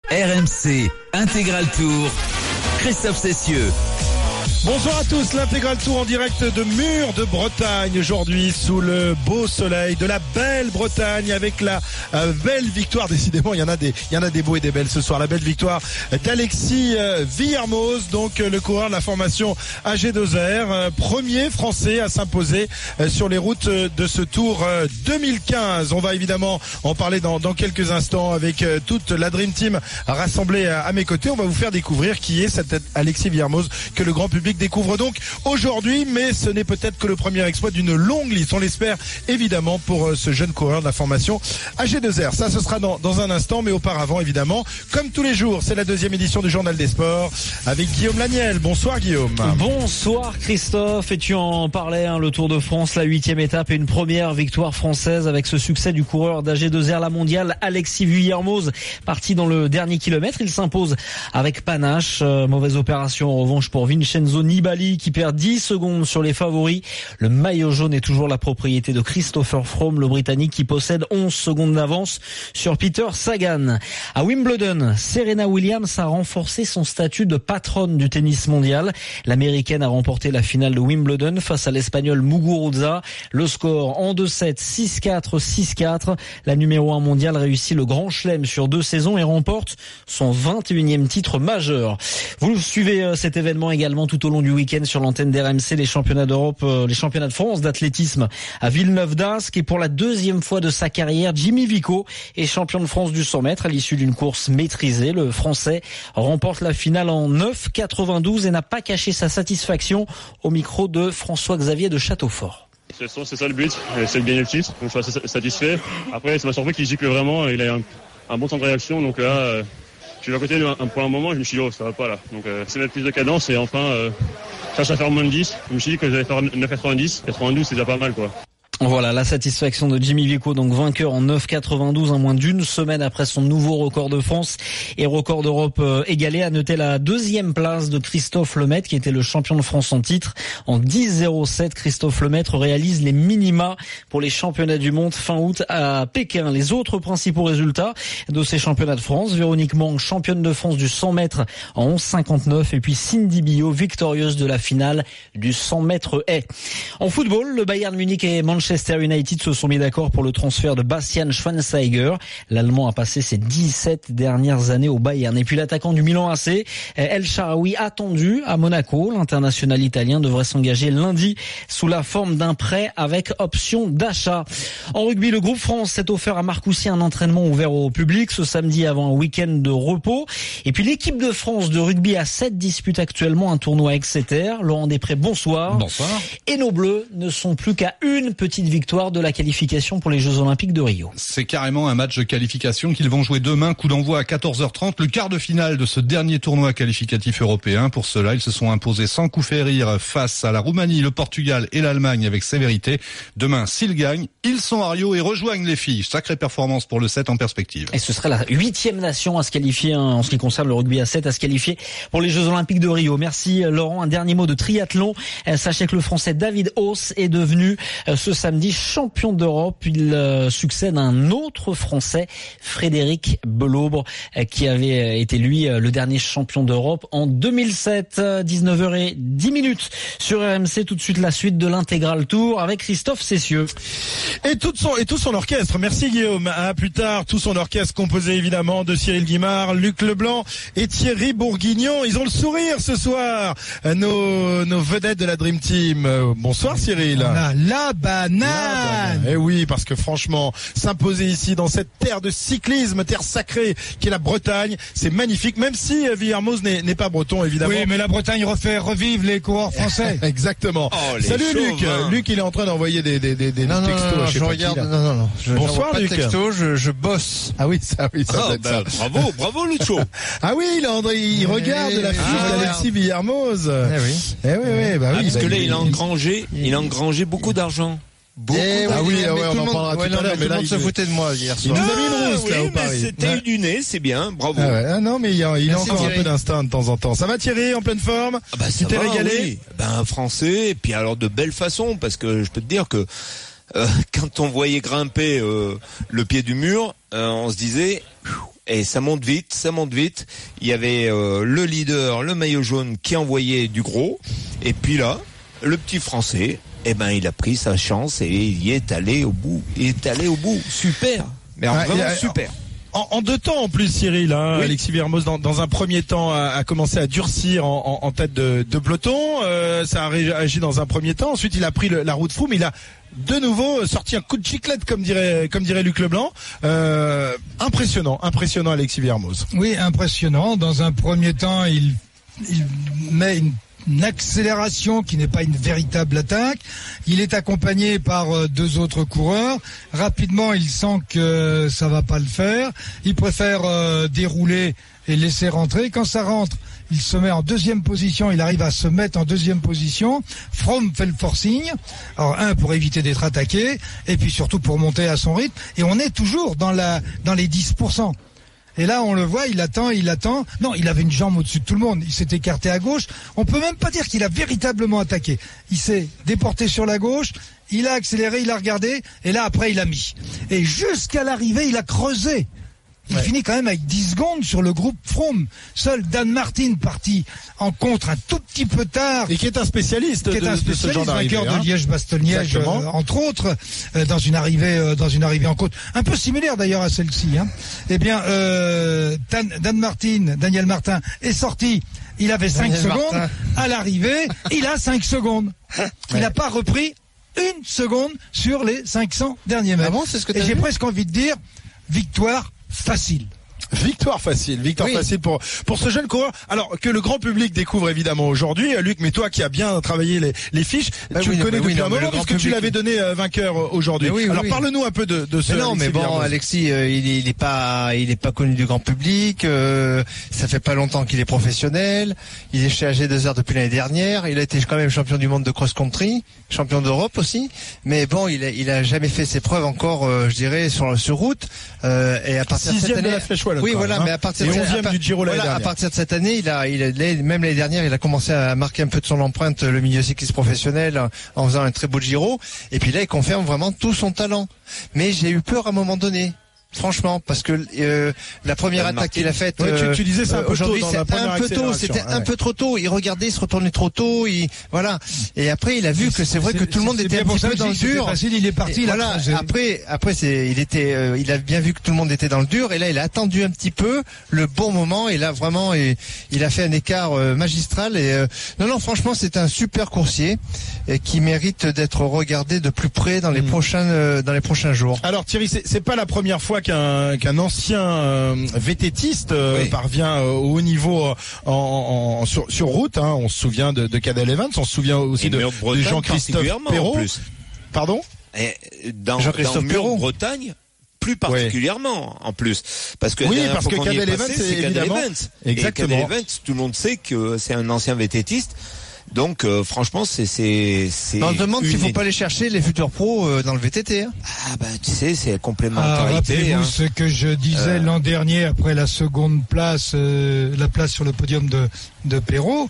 RMC Intégral Tour, Christophe Cessieux. Bonjour à tous, l'Intégral Tour en direct de Mur de Bretagne aujourd'hui sous le beau soleil de la belle Bretagne avec la belle victoire, décidément il y en a des beaux et des belles ce soir, la belle victoire d'Alexis Vuillermoz, donc le coureur de la formation AG2R, premier français à s'imposer sur les routes de ce Tour 2015. On va évidemment en parler dans quelques instants avec toute la Dream Team rassemblée à mes côtés. On va vous faire découvrir qui est cet Alexis Vuillermoz que le grand public découvre donc aujourd'hui, mais ce n'est peut-être que le premier exploit d'une longue liste, on l'espère évidemment pour ce jeune coureur de la formation AG2R. Ça ce sera dans un instant, mais auparavant évidemment, comme tous les jours, c'est la deuxième édition du Journal des Sports avec Guillaume Laniel. Bonsoir Guillaume. Bonsoir Christophe, et tu en parlais, le Tour de France, la 8e étape et une première victoire française avec ce succès du coureur d'AG2R, la mondiale Alexis Vuillermoz, parti dans le dernier kilomètre. Il s'impose avec panache, mauvaise opération en revanche pour Vincenzo Nibali qui perd 10 secondes sur les favoris. Le maillot jaune est toujours la propriété de Christopher Froome, le Britannique, qui possède 11 secondes d'avance sur Peter Sagan. À Wimbledon, Serena Williams a renforcé son statut de patronne du tennis mondial. L'Américaine a remporté la finale de Wimbledon face à l'Espagnol Muguruza. Le score en 2-7, 6-4, 6-4. La numéro 1 mondiale réussit le grand chelem sur 2 saisons et remporte son 21e titre majeur. Vous suivez cet événement également tout au long du week-end sur l'antenne d'RMC, les championnats d'Europe, les championnats de France d'athlétisme à Villeneuve-d'Ascq. Et pour la deuxième fois de sa carrière, Jimmy Vico est champion de France du 100 mètres à l'issue d'une course maîtrisée. Le Français remporte la finale en 9,92 et n'a pas caché sa satisfaction au micro de François-Xavier de Châteaufort. C'est ça le but, c'est de gagner le titre, donc je suis assez satisfait. Après, ça m'a surpris qu'il gicle vraiment, il a un bon temps de réaction, donc là... Je suis à côté pour un moment, je me suis dit, ça va pas là. Donc, c'est mettre plus de cadence et enfin, cherche à faire moins de 10. Je me suis dit que j'allais faire 9,90. 92, c'est déjà pas mal, quoi. Voilà la satisfaction de Jimmy Vico, donc vainqueur en 9,92, moins d'une semaine après son nouveau record de France et record d'Europe égalé. À noter la deuxième place de Christophe Lemaitre, qui était le champion de France en titre. En 10,07, Christophe Lemaitre réalise les minima pour les championnats du monde fin août à Pékin. Les autres principaux résultats de ces championnats de France: Véronique Mang, championne de France du 100 mètres en 11,59, et puis Cindy Billot, victorieuse de la finale du 100 mètres haies. En football, le Bayern Munich et Manchester United se sont mis d'accord pour le transfert de Bastian Schweinsteiger. L'Allemand a passé ses 17 dernières années au Bayern. Et puis l'attaquant du Milan AC, El Shaarawy, attendu à Monaco. L'international italien devrait s'engager lundi sous la forme d'un prêt avec option d'achat. En rugby, le groupe France s'est offert à Marcoussis un entraînement ouvert au public ce samedi avant un week-end de repos. Et puis l'équipe de France de rugby à 7 dispute actuellement un tournoi à Exeter. Laurent Després, bonsoir. Bonsoir. Et nos Bleus ne sont plus qu'à une petite victoire de la qualification pour les Jeux Olympiques de Rio. C'est carrément un match de qualification qu'ils vont jouer demain, coup d'envoi à 14h30, le quart de finale de ce dernier tournoi qualificatif européen. Pour cela, ils se sont imposés sans coup férir face à la Roumanie, le Portugal et l'Allemagne avec sévérité. Demain, s'ils gagnent, ils sont à Rio et rejoignent les filles. Sacrée performance pour le 7 en perspective. Et ce serait la 8e nation à se qualifier en ce qui concerne le rugby à 7, à se qualifier pour les Jeux Olympiques de Rio. Merci Laurent. Un dernier mot de triathlon. Sachez que le Français David Hauss est devenu ce samedi champion d'Europe. Il succède à un autre Français, Frédéric Belaubre, qui avait été lui le dernier champion d'Europe en 2007. 19h10 sur RMC. Tout de suite la suite de l'Intégral Tour avec Christophe Cessieux. Et tout son orchestre. Merci Guillaume. À plus tard. Tout son orchestre composé évidemment de Cyril Guimard, Luc Leblanc et Thierry Bourguignon. Ils ont le sourire ce soir. Nos vedettes de la Dream Team. Bonsoir Cyril. La banane. Eh oui, parce que franchement, s'imposer ici dans cette terre de cyclisme, terre sacrée qui est la Bretagne, c'est magnifique, même si Vuillermoz n'est pas breton évidemment. Oui, mais la Bretagne refait revivre les coureurs français. Exactement. Oh, salut Luc. Luc, il est en train d'envoyer des textos. Je regarde. Non. Bonsoir pas Luc. de texto, je bosse. Ah oui, ça doit être ça. Bravo Lucho. Ah oui, il regarde la fiche d'Alexis Vuillermoz. Eh oui. Parce que là, il a engrangé beaucoup d'argent. Ah oui, on en parlera tout à l'heure. Mais là, il se foutait de moi hier Il nous soir. a mis une rousse là au Paris. C'était du nez, c'est bien, bravo. Ah non, mais il a encore Thierry. un peu d'instinct de temps en temps. Ça va Thierry, en pleine forme? Tu t'es régalé? Oui. Français, et puis alors de belle façon, parce que je peux te dire que quand on voyait grimper le pied du mur, on se disait Et ça monte vite. Il y avait le leader, le maillot jaune qui envoyait du gros. Et puis là, le petit Français, il a pris sa chance et il y est allé au bout. Super. Mais vraiment super. En 2 temps en plus, Cyril, Oui. Alexis Vuillermoz dans un premier temps a commencé à durcir en tête de peloton. Ça a réagi dans un premier temps. Ensuite, il a pris la route Froome. Il a de nouveau sorti un coup de chiclette, comme dirait Luc Leblanc. Impressionnant, Alexis Vuillermoz. Oui, impressionnant. Dans un premier temps, il met une accélération qui n'est pas une véritable attaque. Il est accompagné par 2 autres coureurs. Rapidement, il sent que ça va pas le faire. Il préfère dérouler et laisser rentrer. Quand ça rentre, il se met en 2e position. Il arrive à se mettre en 2e position. Froome fait le forcing. Alors, pour éviter d'être attaqué, et puis surtout pour monter à son rythme. Et on est toujours dans les 10%. Et là, on le voit, il attend. Non, il avait une jambe au-dessus de tout le monde. Il s'est écarté à gauche. On peut même pas dire qu'il a véritablement attaqué. Il s'est déporté sur la gauche. Il a accéléré, il a regardé. Et là, après, il a mis. Et jusqu'à l'arrivée, il a creusé. Il finit quand même avec 10 secondes sur le groupe Froome. Seul Dan Martin parti en contre un tout petit peu tard. Et qui est un spécialiste de ce genre d'arrivée. Vainqueur de Liège-Bastogne-Liège, entre autres, dans une arrivée en côte. Un peu similaire d'ailleurs à celle-ci. Eh bien, Daniel Martin est sorti. Il avait 5 secondes. À l'arrivée, il a 5 secondes. Il n'a pas repris 1 seconde sur les 500 derniers mètres. Ah bon, c'est ce que et j'ai presque envie de dire victoire facile. Victoire facile pour ce jeune coureur. Alors que le grand public découvre évidemment aujourd'hui, Luc, mais toi qui as bien travaillé les fiches, tu le connais depuis un moment parce que tu l'avais donné vainqueur aujourd'hui. Alors parle-nous un peu de ce. Mais non, mais bon, Alexis, il est pas connu du grand public. Ça fait pas longtemps qu'il est professionnel. Il est chez AG2R depuis l'année dernière. Il a été quand même champion du monde de cross-country, champion d'Europe aussi. Mais bon, il a jamais fait ses preuves encore, je dirais, sur route. Et à partir de cette année, oui, voilà, mais à partir de cette année, même l'année dernière, il a commencé à marquer un peu de son empreinte le milieu cycliste professionnel en faisant un très beau Giro. Et puis là, il confirme vraiment tout son talent. Mais j'ai eu peur à un moment donné. Franchement, parce que la première attaque qu'il a faite tu disais ça aujourd'hui, c'est un peu tôt, c'était un peu trop tôt. Il regardait, il se retournait trop tôt. Voilà. Et après, il a vu que c'est vrai que tout le monde était un petit peu dans le dur. Facile, il est parti. Voilà. Après, il a bien vu que tout le monde était dans le dur. Et là, il a attendu un petit peu le bon moment. Et là, vraiment, il a fait un écart magistral. Et non, franchement, c'est un super coursier qui mérite d'être regardé de plus près dans les prochains jours. Alors Thierry, c'est pas la première fois qu'un ancien VTTiste parvient au haut niveau sur route. On se souvient de Cadel Evans, on se souvient aussi de Jean-Christophe Perrault. Pardon ? Dans Bretagne, plus particulièrement en plus, parce que Cadel Evans, c'est Cadel Evans. Exactement. Et Cadel Evans, tout le monde sait que c'est un ancien VTTiste. Donc franchement, on se demande s'il faut pas aller chercher les futurs pros dans le VTT. Tu sais, c'est complémentarité. Rappelez-vous ce que je disais l'an dernier après la seconde place, la place sur le podium de Perrault.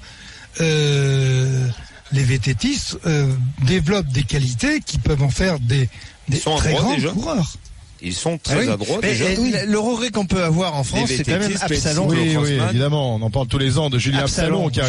Les VTTistes développent des qualités qui peuvent en faire des très grands coureurs. Ils sont très adroits déjà. Le regret qu'on peut avoir en France, c'est quand même Absalon. Oui, évidemment, on en parle tous les ans de Julien Absalon. Qui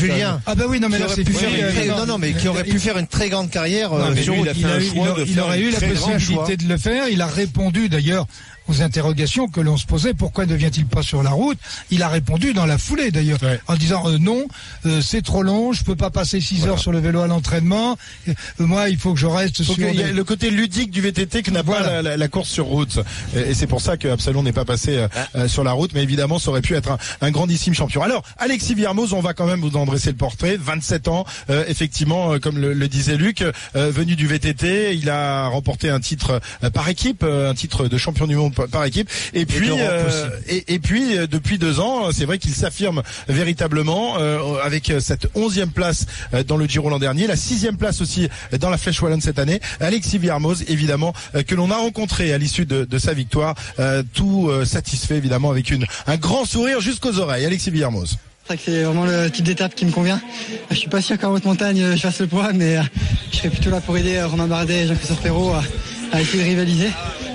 aurait pu faire une très grande carrière sur route. Il aurait eu la possibilité de le faire. Il a répondu d'ailleurs aux interrogations que l'on se posait. Pourquoi ne vient-il pas sur la route ? Il a répondu dans la foulée d'ailleurs, en disant non, c'est trop long, je peux pas passer 6 heures sur le vélo à l'entraînement. Moi, il faut que je reste sur. Il y a le côté ludique du VTT que n'a pas la course sur route. Et c'est pour ça que Absalon n'est pas passé sur la route, mais évidemment, ça aurait pu être un grandissime champion. Alors, Alexis Vuillermoz, on va quand même vous en dresser le portrait. 27 ans, effectivement, comme le disait Luc, venu du VTT, il a remporté un titre par équipe, un titre de champion du monde par équipe. Et puis depuis 2 ans, c'est vrai qu'il s'affirme véritablement avec cette 11e place dans le Giro l'an dernier, la 6e place aussi dans la Flèche Wallonne cette année. Alexis Vuillermoz, évidemment, que l'on a rencontré à l'issue de sa victoire, tout satisfait évidemment avec un grand sourire jusqu'aux oreilles. Alexis Vuillermoz. C'est vraiment le type d'étape qui me convient. Je suis pas sûr qu'en haute montagne je fasse le poids, mais je serai plutôt là pour aider Romain Bardet et Jean-Christophe Perrault à essayer de rivaliser.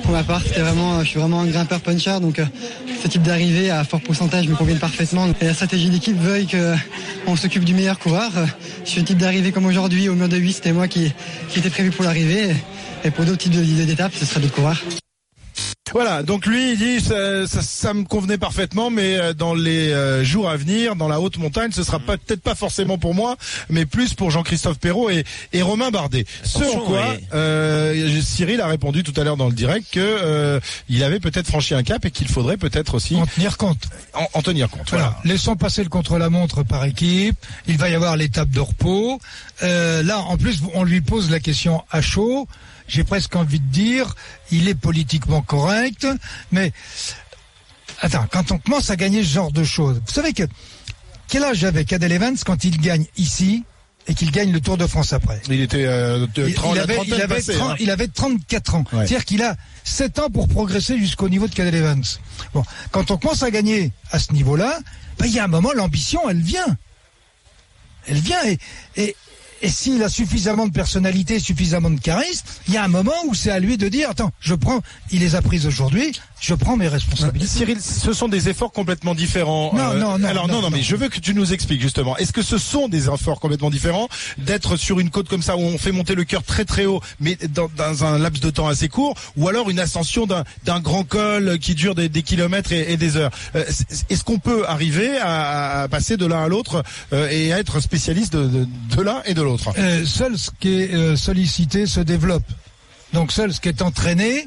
pour ma part. Je suis vraiment un grimpeur puncher, donc ce type d'arrivée à fort pourcentage me convient parfaitement. Et la stratégie d'équipe veuille qu'on s'occupe du meilleur coureur. Sur un type d'arrivée comme aujourd'hui au mur de 8, c'était moi qui était prévu pour l'arrivée. Et pour d'autres types d'étapes, ce sera d'autres coureurs. Voilà, donc lui il dit ça me convenait parfaitement, mais dans les jours à venir, dans la haute montagne, ce sera peut-être pas forcément pour moi, mais plus pour Jean-Christophe Perrault et Romain Bardet. Ce en quoi Cyril a répondu tout à l'heure dans le direct que il avait peut-être franchi un cap et qu'il faudrait peut-être aussi en tenir compte. En tenir compte. Voilà. Laissons passer le contre-la-montre par équipe. Il va y avoir l'étape de repos. Là, en plus, on lui pose la question à chaud. J'ai presque envie de dire, il est politiquement correct, mais attends, quand on commence à gagner ce genre de choses, vous savez quel âge avait Cadel Evans quand il gagne ici et qu'il gagne le Tour de France après? Il était il avait 34 ans. Ouais. C'est-à-dire qu'il a 7 ans pour progresser jusqu'au niveau de Cadel Evans. Bon, quand on commence à gagner à ce niveau-là, il y a un moment, l'ambition, elle vient. Elle vient et s'il a suffisamment de personnalité, suffisamment de charisme, il y a un moment où c'est à lui de dire, attends, il les a prises aujourd'hui, je prends mes responsabilités. Cyril, ce sont des efforts complètement différents. Non. Mais je veux que tu nous expliques justement. Est-ce que ce sont des efforts complètement différents d'être sur une côte comme ça où on fait monter le cœur très très haut, mais dans un laps de temps assez court, ou alors une ascension d'un grand col qui dure des kilomètres et des heures? Est-ce qu'on peut arriver à passer de l'un à l'autre et à être spécialiste de l'un et de l'autre? Seul ce qui est sollicité se développe. Donc seul ce qui est entraîné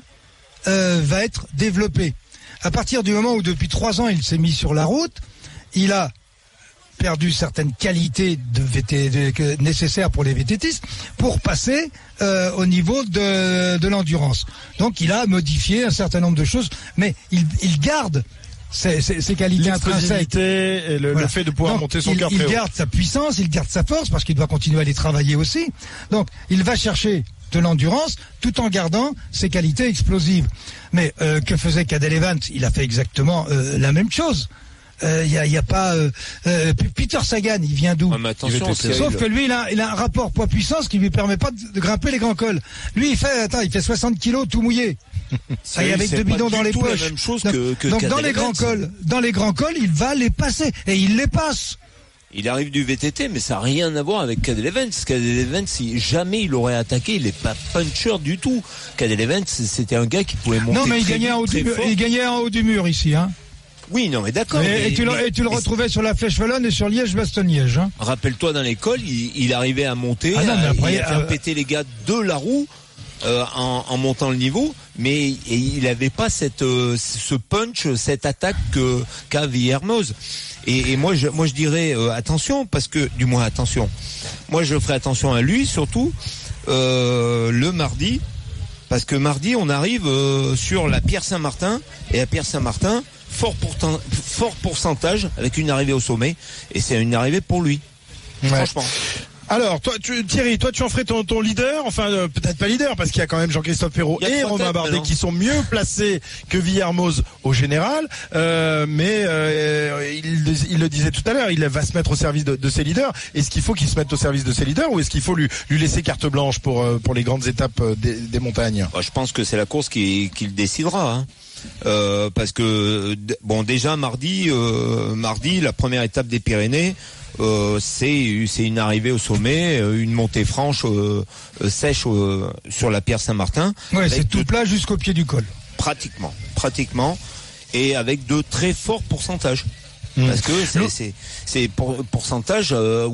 va être développé. À partir du moment où depuis 3 ans il s'est mis sur la route, il a perdu certaines qualités nécessaires pour les VTTistes pour passer au niveau de l'endurance. Donc il a modifié un certain nombre de choses, mais il garde ses qualités intrinsèques. Et le fait de pouvoir monter son cœur très haut. Il garde sa puissance, il garde sa force parce qu'il doit continuer à les travailler aussi. Donc il va chercher de l'endurance tout en gardant ses qualités explosives. Mais que faisait Cadel Evans? Il a fait exactement la même chose. Y a pas Peter Sagan, il vient d'où? Sauf que lui il a un rapport poids-puissance qui lui permet pas de grimper les grands cols. Lui il fait 60 kilos tout mouillé. Avec 2 bidons dans les poches. La même chose donc dans les grands cols, il va les passer et il les passe. Il arrive du VTT, mais ça n'a rien à voir avec Cadel Evans. Cadel Evans, jamais il aurait attaqué. Il n'est pas puncher du tout. Cadel Evans, c'était un gars qui pouvait monter. Non, mais il gagnait en haut du mur ici, hein. Oui, non, mais d'accord. Et tu le retrouvais sur la Flèche Wallonne et sur Liège-Bastogne-Liège. Hein. Rappelle-toi, dans l'école, il arrivait à monter, il a fait péter les gars de la roue. En montant le niveau, mais il n'avait pas ce punch, cette attaque qu'a Villermoz. Et moi je dirais attention, parce que du moins attention. Moi je ferai attention à lui surtout le mardi, parce que mardi on arrive sur la Pierre Saint-Martin, et à Pierre Saint-Martin fort pourcentage avec une arrivée au sommet, et c'est une arrivée pour lui. Ouais. Franchement. Alors, Thierry, tu en ferais ton leader, enfin peut-être pas leader parce qu'il y a quand même Jean-Christophe Perrault et Romain Bardet qui sont mieux placés que Villermoz au général, mais il le disait tout à l'heure, il va se mettre au service de ses leaders. Est-ce qu'il faut qu'il se mette au service de ses leaders ou est-ce qu'il faut lui laisser carte blanche pour les grandes étapes des montagnes? Je pense que c'est la course qui le décidera. Hein. Parce que déjà mardi, la première étape des Pyrénées. C'est une arrivée au sommet, une montée franche sèche sur la Pierre Saint-Martin. Ouais, c'est tout plat jusqu'au pied du col. Pratiquement, et avec de très forts pourcentages. Parce que c'est pourcentage,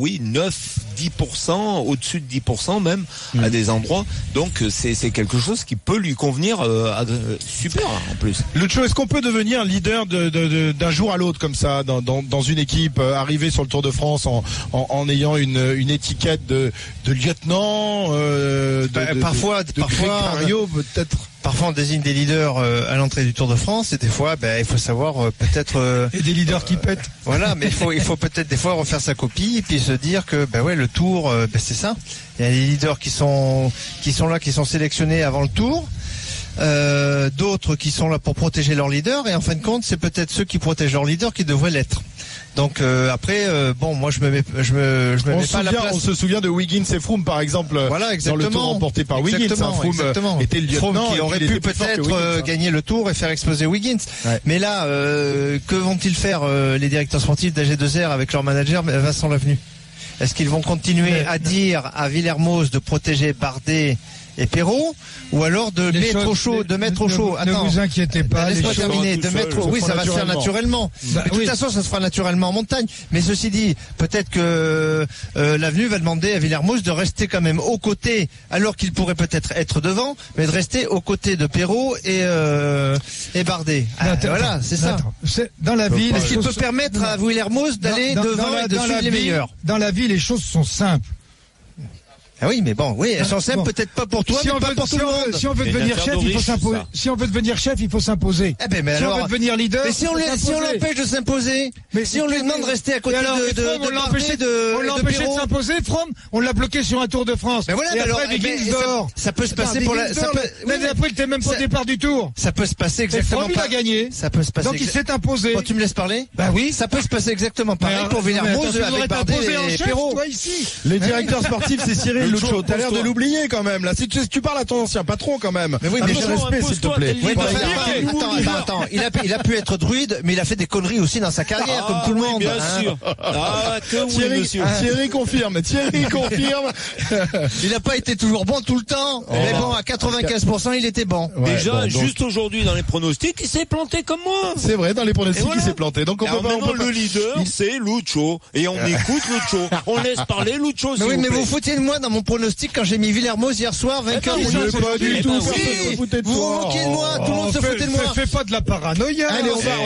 9-10%, au-dessus de 10% même, à des endroits. Donc c'est quelque chose qui peut lui convenir super en plus. Lucho, est-ce qu'on peut devenir leader d'un jour à l'autre comme ça, dans une équipe, arriver sur le Tour de France en ayant une étiquette de lieutenant, parfois peut-être. Parfois on désigne des leaders à l'entrée du Tour de France et des fois il faut savoir peut-être et des leaders qui pètent. Voilà, mais il faut peut-être des fois refaire sa copie et puis se dire que le Tour c'est ça. Il y a des leaders qui sont là, qui sont sélectionnés avant le Tour. D'autres qui sont là pour protéger leur leader et en fin de compte c'est peut-être ceux qui protègent leur leader qui devraient l'être. Donc après, moi je me mets pas à la place. On se souvient de Wiggins et Froome par exemple. Voilà, exactement. Dans le tour remporté par Wiggins. Froome était le lieutenant qui aurait pu peut-être gagner le tour et faire exploser Wiggins. Ouais. Mais là, que vont-ils faire les directeurs sportifs d'AG2R avec leur manager Vincent Lavenu? Est-ce qu'ils vont continuer à dire à Villermoz de protéger Bardet et Perrault, ou alors de mettre au chaud. Ne vous inquiétez pas. Laisse-moi terminer. Oui, ça va se faire naturellement. De toute façon, ça se fera naturellement en montagne. Mais ceci dit, peut-être que l'avenue va demander à Villermoz de rester quand même aux côtés, alors qu'il pourrait peut-être être devant, mais de rester aux côtés de Perrault et Bardet. Voilà, c'est ça. Dans la ville, est-ce qu'il peut permettre à Villermoz d'aller devant et de suivre les meilleurs? Dans la vie, les choses sont simples. Ah oui, mais bon, oui, elles sont simples, peut-être pas pour toi, mais pas pour tout le monde. Si on veut devenir chef, il faut s'imposer. Si on veut devenir chef, il faut s'imposer. Eh ben, mais si alors, on veut devenir leader, mais si on l'empêche de s'imposer, mais si on lui demande de rester à côté on l'a empêché de s'imposer, Froome, on l'a bloqué sur un Tour de France. Mais voilà, et après, Wiggins dehors. Ça peut se passer pour la, mais après, il était même pas au départ du Tour. Ça peut se passer exactement pareil. Il a gagné. Ça peut se passer. Donc il s'est imposé. Quand tu me laisses parler? Bah oui. Ça peut se passer exactement pareil pour Villermoz avec Bardet et Perrault. Les directeurs sportifs, c'est Cyril Lucho. T'as l'air de l'oublier quand même. Là, si tu parles à ton ancien patron quand même. Mais oui, mais j'ai respect, s'il te plaît. Attends. Il a pu être druide, mais il a fait des conneries aussi dans sa carrière, comme tout le monde. Bien sûr. Thierry confirme. Il n'a pas été toujours bon tout le temps. Mais bon, à 95%, il était bon. Déjà, juste aujourd'hui, dans les pronostics, il s'est planté comme moi. C'est vrai, dans les pronostics, il s'est planté. Donc le leader, c'est Lucho. Et on écoute Lucho. On laisse parler Lucho. Oui, mais vous foutiez de moi dans mon pronostic quand j'ai mis Villermoz hier soir, vainqueur du jeu. Pas du tout. Vous vous moquez de moi, tout le monde se foutait de moi. Fais pas de la paranoïa. Allez, on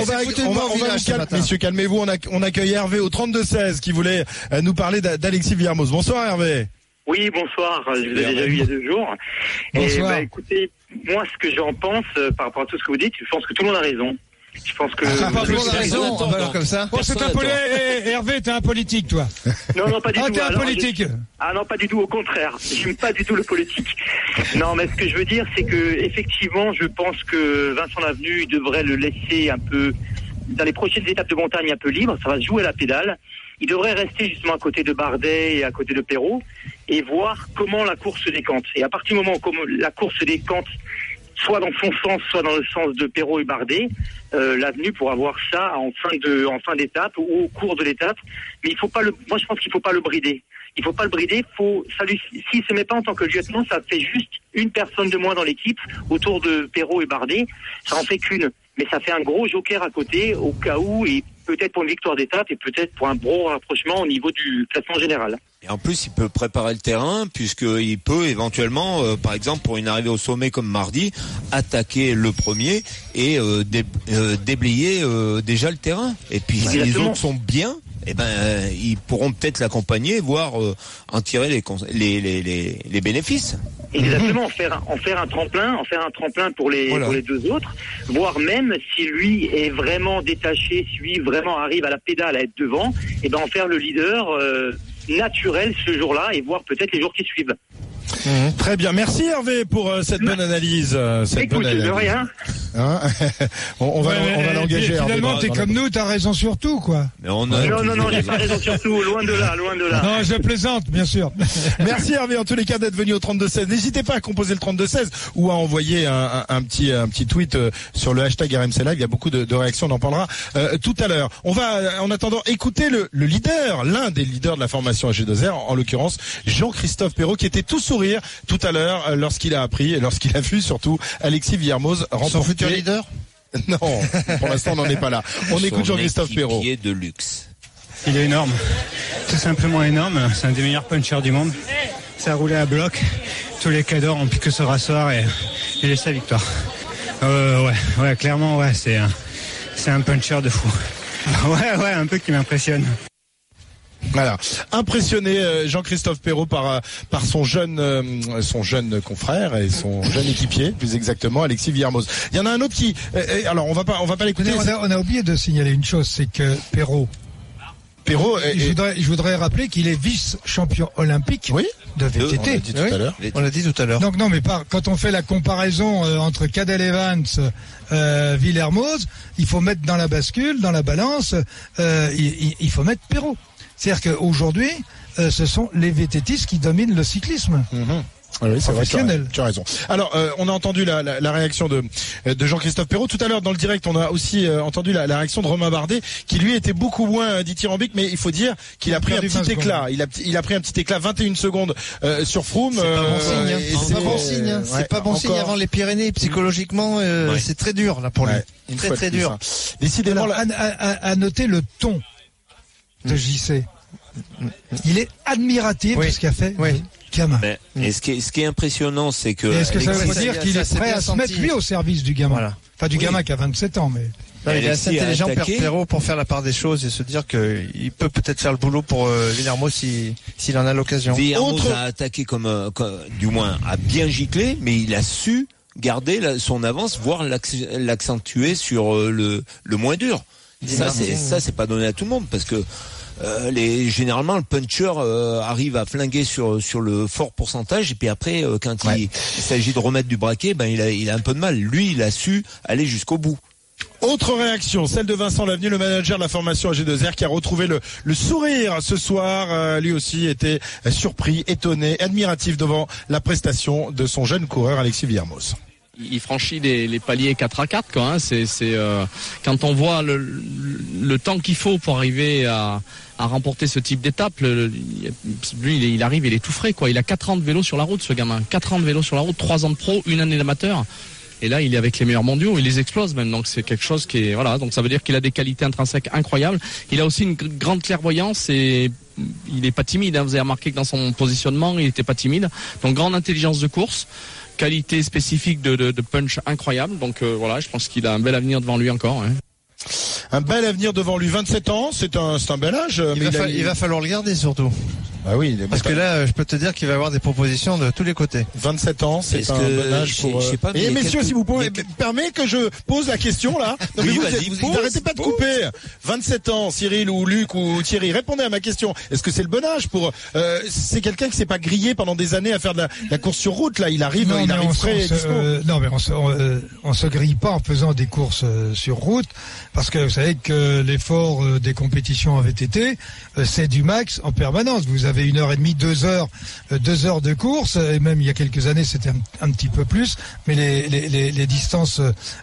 va messieurs, calmez-vous. On accueille Hervé au 32-16 qui voulait nous parler d'Alexis Villermoz. Bonsoir Hervé. Oui, bonsoir. Je vous ai déjà eu il y a 2 jours. Bonsoir. Et écoutez, moi, ce que j'en pense par rapport à tout ce que vous dites, je pense que tout le monde a raison. Je pense que tout le monde a raison. Comme ça. Bon, c'est Hervé, t'es un politique, toi. Non, pas du tout. T'es un politique. Non, pas du tout. Au contraire, j'aime pas du tout le politique. Non, mais ce que je veux dire, c'est que effectivement, je pense que Vincent Lavenu devrait le laisser un peu dans les prochaines étapes de montagne un peu libre. Ça va se jouer à la pédale. Il devrait rester justement à côté de Bardet et à côté de Perrault et voir comment la course se décante. Et à partir du moment où la course se décante, soit dans son sens, soit dans le sens de Perrault et Bardet, l'avenue pour avoir ça en fin d'étape ou au cours de l'étape. Mais moi je pense qu'il faut pas le brider. Il faut pas le brider. S'il se met pas en tant que lieutenant, ça fait juste une personne de moins dans l'équipe autour de Perrault et Bardet. Ça en fait qu'une. Mais ça fait un gros joker à côté au cas où, et peut-être pour une victoire d'étape et peut-être pour un gros rapprochement au niveau du classement général. Et en plus, il peut préparer le terrain puisqu'il peut éventuellement, par exemple, pour une arrivée au sommet comme mardi, attaquer le premier et déblayer déjà le terrain. Et puis si les autres sont bien, ils pourront peut-être l'accompagner, voire en tirer les bénéfices. Exactement, en faire un tremplin pour les deux autres, voire même si lui est vraiment détaché, si lui vraiment arrive à la pédale à être devant, en faire le leader naturel ce jour-là et voir peut-être les jours qui suivent. Très bien, merci Hervé pour cette bonne analyse. Écoute, de rien. Hein on va l'engager. Finalement, t'es comme nous, t'as raison sur tout, quoi. Mais non, j'ai pas raison sur tout, loin de là. Non, je plaisante, bien sûr. Merci Hervé, en tous les cas, d'être venu au 32-16. N'hésitez pas à composer le 32-16 ou à envoyer un petit tweet sur le hashtag RMC Live. Il y a beaucoup de réactions, on en parlera tout à l'heure. On va, en attendant, écouter le leader, l'un des leaders de la formation AG2R, en l'occurrence Jean-Christophe Perrault, qui était tout sourire tout à l'heure lorsqu'il a appris et lorsqu'il a vu surtout Alexis Villermoz remporter. Son futur leader? Non, pour l'instant on n'en est pas là. On écoute Jean-Christophe Perrault. Qui est de luxe. Il est énorme, tout simplement énorme. C'est un des meilleurs punchers du monde. Ça a roulé à bloc. Tous les cadors ont pu que se rasseoir et laisser sa victoire. Ouais, clairement, ouais, c'est un puncher de fou. Ouais, un peu qui m'impressionne. Voilà, impressionné Jean-Christophe Perrault par son jeune confrère et son jeune équipier, plus exactement Alexis Villermoz. Il y en a un autre qui alors on va pas l'écouter. On a oublié de signaler une chose, c'est que Perrault Perrault. Je voudrais rappeler qu'il est vice-champion olympique de VTT. On l'a dit tout à l'heure. Donc non, mais quand on fait la comparaison entre Cadel Evans, Villermoz, il faut mettre dans la bascule, dans la balance, il faut mettre Perrault. C'est-à-dire qu'aujourd'hui, ce sont les VTTistes qui dominent le cyclisme. Oui, c'est vrai, tu as raison. Alors, on a entendu la réaction de Jean-Christophe Perrault. Tout à l'heure, dans le direct, on a aussi entendu la réaction de Romain Bardet, qui lui était beaucoup moins dithyrambique, mais il faut dire qu'il a pris un petit éclat. Il a pris un petit éclat, 21 secondes sur Froome. C'est pas bon signe. C'est pas bon signe. C'est pas bon signe avant les Pyrénées. Psychologiquement, c'est très dur là pour lui. Très dur. Décidément, à noter le ton de JC. Il est admiratif de ce qu'a fait. Gamin. Et ce qui est impressionnant, c'est que... Est-ce que ça veut dire qu'il est prêt à se mettre lui au service du gamin? Enfin, du gamin qui a 27 ans, mais... Il est assez intelligent, Perrault, pour faire la part des choses et se dire qu'il peut peut-être faire le boulot pour Villermoz s'il en a l'occasion. Villermoz a attaqué du moins, a bien giclé, mais il a su garder son avance, voire l'accentuer sur le moins dur. Ça, c'est pas donné à tout le monde, parce que généralement le puncher arrive à flinguer sur le fort pourcentage, et puis après quand il s'agit de remettre du braquet, il a un peu de mal. Lui, il a su aller jusqu'au bout. Autre réaction, celle de Vincent Lavenu, le manager de la formation AG2R, qui a retrouvé le sourire ce soir. Lui aussi était surpris, étonné, admiratif devant la prestation de son jeune coureur Alexis Villermoz. Il franchit les paliers 4x4, quoi. Hein. Quand on voit le temps qu'il faut pour arriver à remporter ce type d'étape, lui il arrive, il est tout frais, quoi. Il a 4 ans de vélo sur la route, ce gamin. 4 ans de vélo sur la route, 3 ans de pro, 1 année d'amateur. Et là, il est avec les meilleurs mondiaux, il les explose même. Donc c'est quelque chose qui est, voilà. Donc ça veut dire qu'il a des qualités intrinsèques incroyables. Il a aussi une grande clairvoyance et il n'est pas timide. Hein. Vous avez remarqué que dans son positionnement, il n'était pas timide. Donc grande intelligence de course, qualité spécifique de punch incroyable. Donc voilà, je pense qu'il a un bel avenir devant lui encore. Hein. Un bel avenir devant lui, 27 ans, c'est un bel âge. Il va falloir le garder surtout. Ah oui, parce que là, je peux te dire qu'il va y avoir des propositions de tous les côtés. 27 ans, c'est un bon âge pour... Et messieurs, si vous pouvez permettre que je pose la question là. Non, mais vous n'arrêtez pas de couper. 27 ans, Cyril ou Luc ou Thierry, répondez à ma question. Est-ce que c'est le bon âge pour... c'est quelqu'un qui s'est pas grillé pendant des années à faire de la course sur route, là. Il arrive frais et dispo. Non, mais on se grille pas en faisant des courses sur route, parce que vous savez que l'effort des compétitions en VTT, c'est du max en permanence. Vous avez 1h30, 2 heures de course, et même il y a quelques années c'était un petit peu plus, mais les distances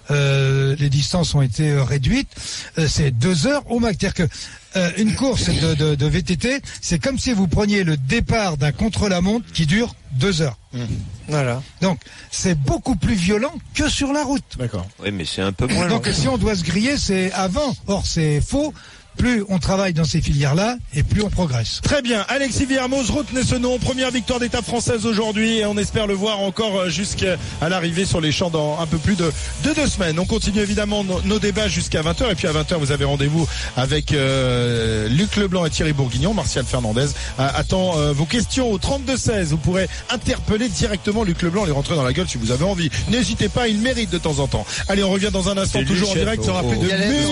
ont été réduites. C'est 2 heures au max. C'est-à-dire que une course de VTT, c'est comme si vous preniez le départ d'un contre-la-montre qui dure 2 heures. Voilà. Donc c'est beaucoup plus violent que sur la route. D'accord. Oui, mais c'est un peu moins. Donc si on doit se griller, c'est avant. Or c'est faux. Plus on travaille dans ces filières-là, et plus on progresse. Très bien. Alexis Villermoz, retenez ce nom. Première victoire d'étape française aujourd'hui, et on espère le voir encore jusqu'à l'arrivée sur les champs dans un peu plus de 2 semaines. On continue évidemment nos débats jusqu'à 20h, et puis à 20h, vous avez rendez-vous avec Luc Leblanc et Thierry Bourguignon. Martial Fernandez attend vos questions au 32-16. Vous pourrez interpeller directement Luc Leblanc, lui rentrer dans la gueule si vous avez envie. N'hésitez pas, il mérite de temps en temps. Allez, on revient dans un instant, toujours en direct. Il n'y aura plus de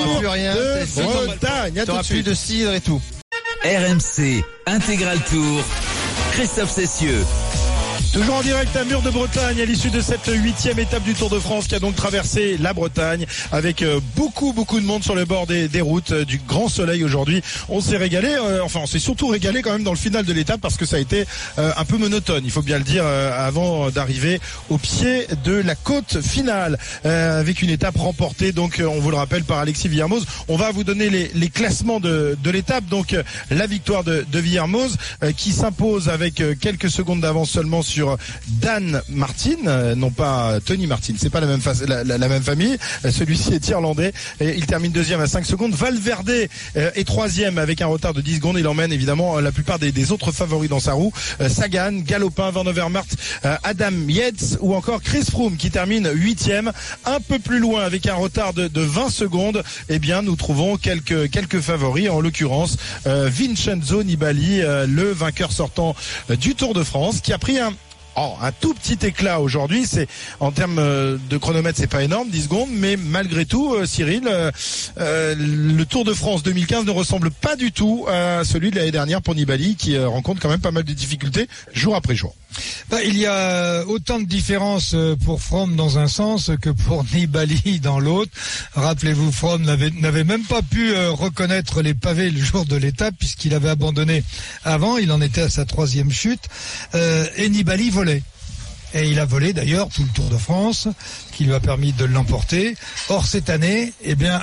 Bretagne. T'auras plus de cidre et tout. RMC Intégral Tour. Christophe Cessieux. Toujours en direct à Mur de Bretagne à l'issue de cette 8e étape du Tour de France qui a donc traversé la Bretagne avec beaucoup de monde sur le bord des routes, du grand soleil aujourd'hui. On s'est régalé, on s'est surtout régalé quand même dans le final de l'étape parce que ça a été un peu monotone, il faut bien le dire, avant d'arriver au pied de la côte finale avec une étape remportée, donc on vous le rappelle, par Alexis Villermoz. On va vous donner les classements de l'étape. Donc la victoire de Villermoz qui s'impose avec quelques secondes d'avance seulement sur Dan Martin, non pas Tony Martin, c'est pas la même famille. Celui-ci est irlandais et il termine 2e à 5 secondes. Valverde est 3e avec un retard de 10 secondes. Il emmène évidemment la plupart des autres favoris dans sa roue. Sagan, Galopin, Van Avermaet, Adam Yates ou encore Chris Froome qui termine 8e. Un peu plus loin avec un retard de 20 secondes, eh bien nous trouvons quelques favoris, en l'occurrence Vincenzo Nibali, le vainqueur sortant du Tour de France, qui a pris un tout petit éclat aujourd'hui. C'est en termes de chronomètre, c'est pas énorme, 10 secondes, mais malgré tout, Cyril, le Tour de France 2015 ne ressemble pas du tout à celui de l'année dernière pour Nibali, qui rencontre quand même pas mal de difficultés jour après jour. Il y a autant de différences pour Froome dans un sens que pour Nibali dans l'autre. Rappelez-vous, Froome n'avait même pas pu reconnaître les pavés le jour de l'étape puisqu'il avait abandonné avant. Il en était à sa 3e chute. Et Nibali volait. Et il a volé d'ailleurs tout le Tour de France, qui lui a permis de l'emporter. Or cette année,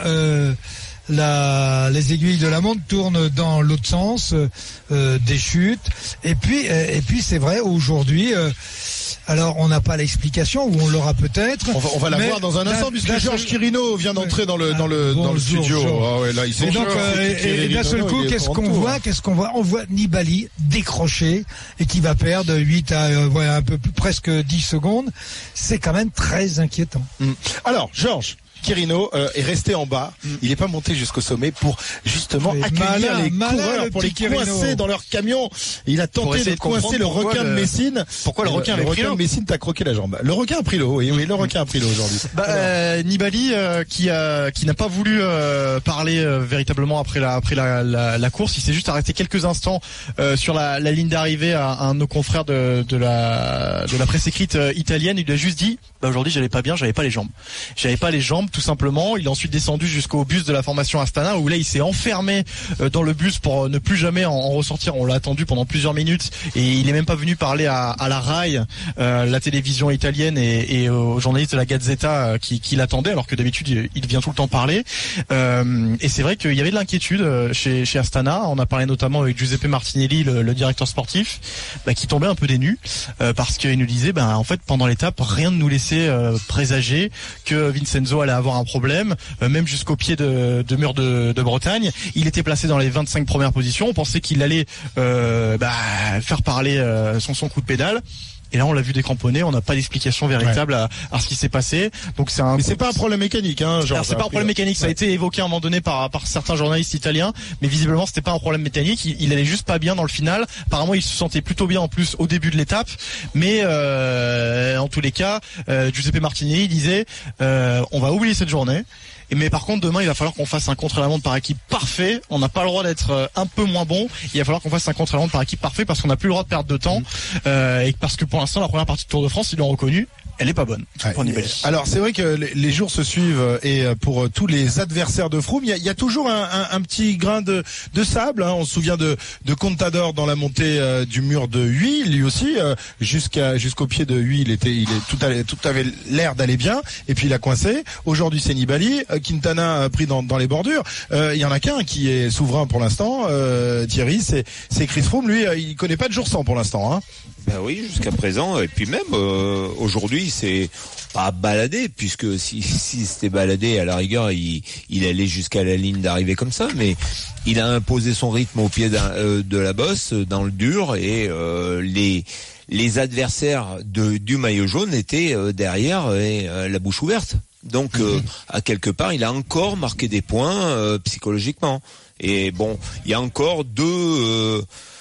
les aiguilles de la montre tournent dans l'autre sens, des chutes. Et puis c'est vrai, aujourd'hui, alors on n'a pas l'explication, ou on l'aura peut-être. On va la voir dans un instant, puisque Georges Quirino vient d'entrer dans le studio. Ah ouais, là, il s'est et d'un seul coup, qu'est-ce qu'on voit? On voit Nibali décrocher et qui va perdre 8 à un peu plus, presque 10 secondes. C'est quand même très inquiétant. Alors, Georges Quirino est resté en bas. Il n'est pas monté jusqu'au sommet pour justement accueillir les coureurs, pour les coincer dans leur camion. Il a tenté de coincer le requin de Messine. Pourquoi le requin de Messine t'a croqué la jambe? Le requin a pris l'eau. Oui, le requin a pris l'eau aujourd'hui. Nibali qui n'a pas voulu parler véritablement après la course. Il s'est juste arrêté quelques instants sur la ligne d'arrivée à un de nos confrères de la presse écrite italienne. Il lui a juste dit aujourd'hui j'allais pas bien, j'avais pas les jambes tout simplement. Il est ensuite descendu jusqu'au bus de la formation Astana, où là il s'est enfermé dans le bus pour ne plus jamais en ressortir. On l'a attendu pendant plusieurs minutes et il est même pas venu parler à la RAI, la télévision italienne, et aux journalistes de la Gazzetta qui l'attendaient, alors que d'habitude il vient tout le temps parler. Et c'est vrai qu'il y avait de l'inquiétude chez Astana. On a parlé notamment avec Giuseppe Martinelli, le directeur sportif, qui tombait un peu des nues parce qu'il nous disait en fait pendant l'étape rien ne nous laissait présager que Vincenzo allait avoir un problème, même jusqu'au pied de mur de Bretagne. Il était placé dans les 25 premières positions. On pensait qu'il allait faire parler son coup de pédale. Et là, on l'a vu décramponné. On n'a pas d'explication véritable à ce qui s'est passé. Donc mais c'est pas un problème mécanique, hein, genre. C'est pas un problème mécanique. Ça a été évoqué à un moment donné par certains journalistes italiens, mais visiblement, c'était pas un problème mécanique. Il allait juste pas bien dans le final. Apparemment, il se sentait plutôt bien en plus au début de l'étape. Mais en tous les cas, Giuseppe Martinelli disait, on va oublier cette journée. Mais par contre, demain, il va falloir qu'on fasse un contre-la-montre par équipe parfait. On n'a pas le droit d'être un peu moins bon. Il va falloir qu'on fasse un contre-la-montre par équipe parfait parce qu'on n'a plus le droit de perdre de temps. Et parce que pour l'instant, la première partie du Tour de France, ils l'ont reconnu, elle est pas bonne. Alors c'est vrai que les jours se suivent et pour tous les adversaires de Froome, il y a toujours un petit grain de sable. Hein. On se souvient de Contador dans la montée du mur de Huy, lui aussi jusqu'au pied de Huy, tout avait l'air d'aller bien et puis il a coincé. Aujourd'hui c'est Nibali, Quintana pris dans les bordures. Il y en a qu'un qui est souverain pour l'instant, Thierry, c'est Chris Froome. Lui, il connaît pas de jour sans pour l'instant. Hein. Oui, jusqu'à présent. Et puis même aujourd'hui, c'est pas baladé, puisque si c'était baladé, à la rigueur, il allait jusqu'à la ligne d'arrivée comme ça, mais il a imposé son rythme au pied de la bosse, dans le dur, et les adversaires du maillot jaune étaient derrière et la bouche ouverte. Donc à quelque part, il a encore marqué des points psychologiquement. Et bon, il y a encore deux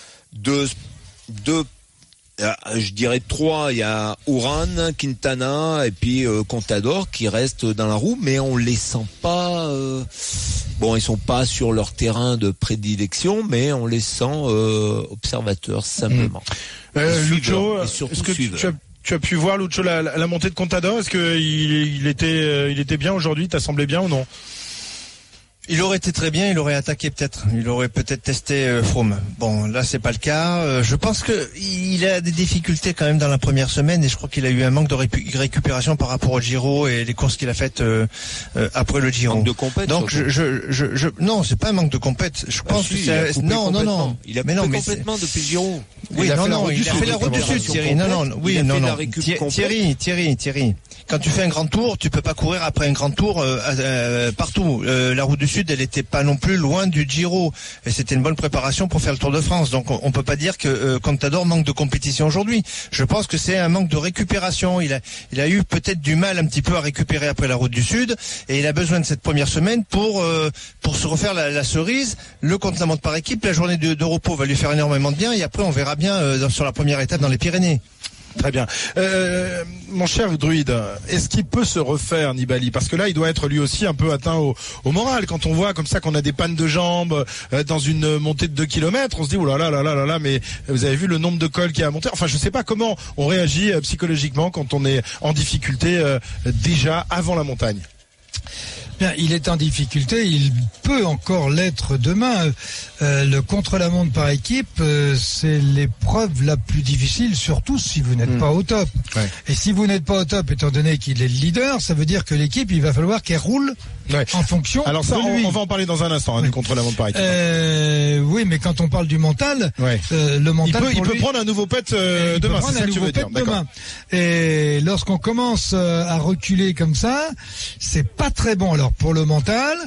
je dirais 3, il y a Uran, Quintana et puis Contador qui restent dans la roue, mais on les sent pas ils sont pas sur leur terrain de prédilection, mais on les sent observateurs simplement. Lucho, est-ce que tu as pu voir, Lucho, la montée de Contador? Est-ce que il était bien aujourd'hui? T'as semblé bien ou non? Il aurait été très bien, il aurait attaqué peut-être. Il aurait peut-être testé Froome. Bon, là c'est pas le cas. Je pense que il a des difficultés quand même dans la première semaine et je crois qu'il a eu un manque de récupération par rapport au Giro et les courses qu'il a faites après le Giro. Manque de compète. Donc non, c'est pas un manque de compète. Je pense que c'est non. Il a coupé complètement depuis le Giro. Oui, il a fait la route du Sud, Thierry. Thierry. Quand tu fais un grand tour, tu peux pas courir après un grand tour partout. La route du Sud, elle était pas non plus loin du Giro et c'était une bonne préparation pour faire le Tour de France. Donc on peut pas dire que Contador manque de compétition aujourd'hui. Je pense que c'est un manque de récupération. Il a eu peut-être du mal un petit peu à récupérer après la route du Sud et il a besoin de cette première semaine pour se refaire la cerise. Le contre-la-montre par équipe, la journée de repos va lui faire énormément de bien et après on verra bien sur la première étape dans les Pyrénées. Très bien. Mon cher Druide, est-ce qu'il peut se refaire, Nibali? Parce que là, il doit être lui aussi un peu atteint au moral. Quand on voit comme ça qu'on a des pannes de jambes dans une montée de 2 km, on se dit, oh là là là là là là, mais vous avez vu le nombre de cols qui a monté. Enfin, je sais pas comment on réagit psychologiquement quand on est en difficulté déjà avant la montagne. Bien, il est en difficulté, il peut encore l'être demain. Le contre-la-montre par équipe, c'est l'épreuve la plus difficile, surtout si vous n'êtes pas au top. Ouais. Et si vous n'êtes pas au top, étant donné qu'il est le leader, ça veut dire que l'équipe, il va falloir qu'elle roule en fonction Alors ça, de lui. On va en parler dans un instant, du contre-la-montre par équipe. Oui, mais quand on parle du mental, le mental, il peut prendre un nouveau pet demain, c'est ça que tu veux dire. Demain. Et lorsqu'on commence à reculer comme ça, c'est pas très bon. Alors pour le mental,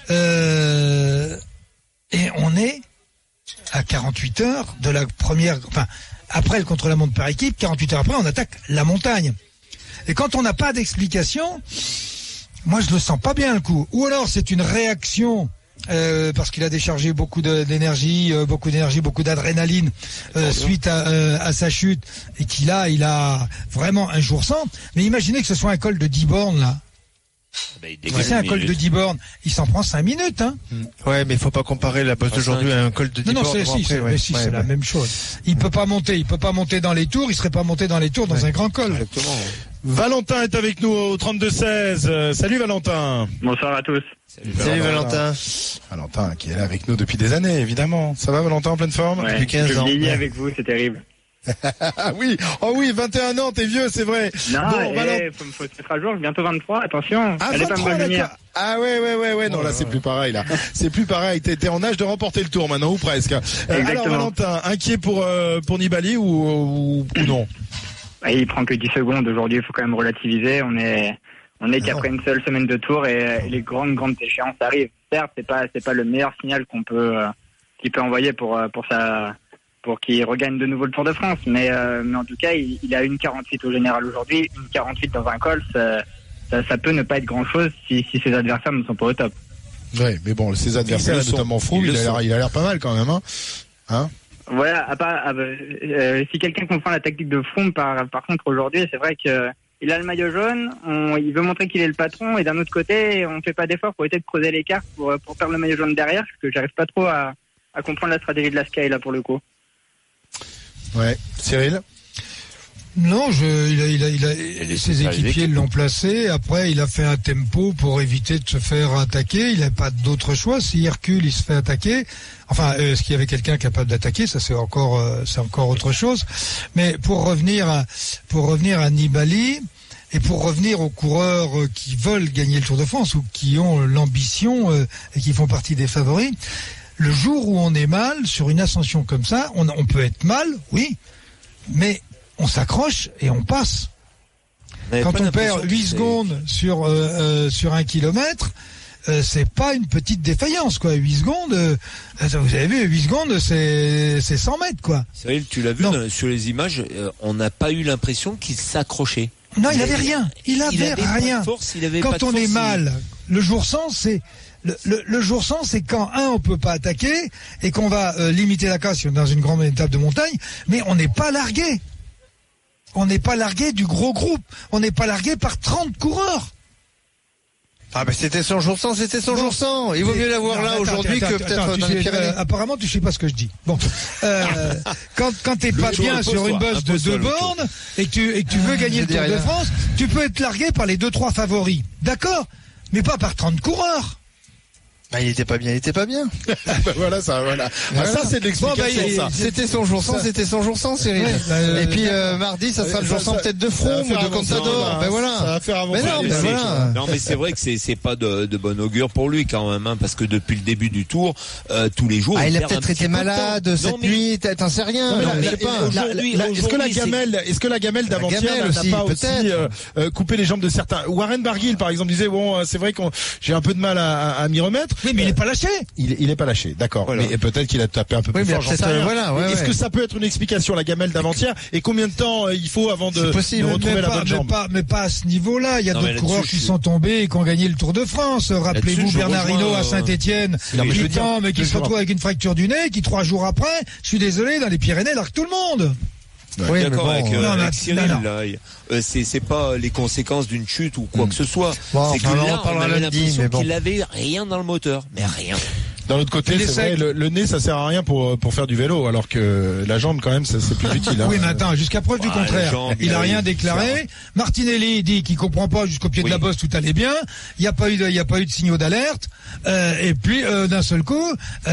et on est à 48 heures de la première, enfin après le contre-la-montre par équipe, 48 heures après on attaque la montagne. Et quand on n'a pas d'explication, moi je le sens pas bien le coup. Ou alors c'est une réaction parce qu'il a déchargé beaucoup d'énergie, beaucoup d'adrénaline suite à sa chute et il a vraiment un jour sans. Mais imaginez que ce soit un col de 10 bornes là. C'est un col de 10 bornes, il s'en prend 5 minutes, hein. Ouais, mais il faut pas comparer la bosse d'aujourd'hui à un col de 10 bornes. Non, c'est la même chose. Il peut pas monter dans les tours, il serait pas monté dans les tours dans un grand col. Exactement. Valentin est avec nous au 32-16. Salut Valentin. Bonsoir à tous. Salut Valentin. Valentin qui est là avec nous depuis des années, évidemment. Ça va Valentin, en pleine forme? Depuis 15 ans. Je vieillis avec vous, c'est terrible. Oui, oh oui, 21 ans, t'es vieux, c'est vrai. Non, faut se mettre à jour, bientôt 23, attention. Allez pas me revenir. Ah ouais, non, là c'est plus pareil, là. C'est plus pareil, t'es en âge de remporter le tour maintenant, ou presque. Alors Valentin, inquiet pour Nibali ou non? Il prend que 10 secondes aujourd'hui, il faut quand même relativiser. On est qu'après une seule semaine de tour et les grandes échéances arrivent. Certes, c'est pas le meilleur signal qu'il peut envoyer pour qu'il regagne de nouveau le Tour de France. Mais en tout cas, il a une 48 au général aujourd'hui. Une 48 dans un col, ça peut ne pas être grand-chose si ses adversaires ne sont pas au top. Ouais, mais bon, ses adversaires, notamment Froome, il a l'air pas mal quand même, hein. Voilà, si quelqu'un comprend la tactique de Froome, par contre, aujourd'hui, c'est vrai que il a le maillot jaune, il veut montrer qu'il est le patron, et d'un autre côté, on fait pas d'effort pour essayer de creuser l'écart pour perdre le maillot jaune derrière, parce que j'arrive pas trop à comprendre la stratégie de la Sky, là, pour le coup. Ouais, Cyril? Non, ses équipiers l'ont placé. Après, il a fait un tempo pour éviter de se faire attaquer. Il n'a pas d'autre choix. S'il recule, il se fait attaquer. Enfin, est-ce qu'il y avait quelqu'un capable d'attaquer? Ça, c'est encore autre chose. Mais pour revenir à Nibali et pour revenir aux coureurs qui veulent gagner le Tour de France ou qui ont l'ambition et qui font partie des favoris, le jour où on est mal sur une ascension comme ça, on peut être mal, oui, mais on s'accroche et on passe. Quand on perd 8 secondes sur 1 kilomètre, c'est pas une petite défaillance, quoi. 8 secondes, vous avez vu, 8 secondes, c'est 100 mètres, quoi. Cyril, tu l'as vu sur les images, on n'a pas eu l'impression qu'il s'accrochait. Non, il avait rien. Il avait rien. Quand on est mal, le jour sans, c'est le jour sans, c'est quand on peut pas attaquer et qu'on va limiter la casse dans une grande étape de montagne, mais on n'est pas largué. On n'est pas largué du gros groupe. On n'est pas largué par 30 coureurs. Ah ben c'était son jour sans, jour sans. Il vaut mieux l'avoir là aujourd'hui que peut-être dans les Pyrénées. Apparemment tu sais pas ce que je dis. Bon, quand t'es pas bien sur une bosse de 2 bornes et que tu veux gagner le Tour de France, tu peux être largué par les 2-3 favoris. D'accord, mais pas par 30 coureurs. Bah, il était pas bien. Voilà. Ça, c'est de l'explication, ça. C'était son jour sans, Cyril. Et puis, mardi, ça sera le jour sans peut-être de Froome ou de Contador. Ben voilà. Ça va faire avancer. Non, mais c'est vrai que c'est pas de bon augure pour lui, quand même, hein, parce que depuis le début du Tour, tous les jours, il a peut-être été malade cette nuit, t'en sais rien. Je sais pas. Est-ce que la gamelle d'avant-hier n'a pas aussi coupé les jambes de certains? Warren Barguil, par exemple, disait, bon, c'est vrai que j'ai un peu de mal à m'y remettre. Oui, mais il est pas lâché. Il est pas lâché, d'accord. Voilà. Mais peut-être qu'il a tapé un peu plus fort. Est-ce que ça peut être une explication, la gamelle d'avant-hier? Et combien de temps il faut avant de retrouver la bonne jambe? Mais pas à ce niveau-là. Il y a d'autres coureurs qui sont tombés et qui ont gagné le Tour de France. Rappelez-vous Bernard Hinault à Saint-Étienne, qui se retrouve avec une fracture du nez, qui 3 jours après, je suis désolé, dans les Pyrénées, largue tout le monde. Je suis d'accord avec non, Cyril, non. là. C'est pas les conséquences d'une chute ou quoi que ce soit. Bon, c'est que enfin, on en là, on reparlera avait lundi, l'impression mais bon. qu'il avait rien dans le moteur. Mais rien. D'un autre côté, Il c'est essaie- vrai, le nez, ça sert à rien pour faire du vélo, alors que la jambe, quand même, c'est plus utile. Hein. Oui, mais attends, jusqu'à preuve du Ouais, contraire. les jambes, Il a oui, rien c'est déclaré. Martinelli dit qu'il comprend pas jusqu'au pied de la bosse, tout allait bien. Il n'y a pas eu de signaux d'alerte. Et puis, d'un seul coup,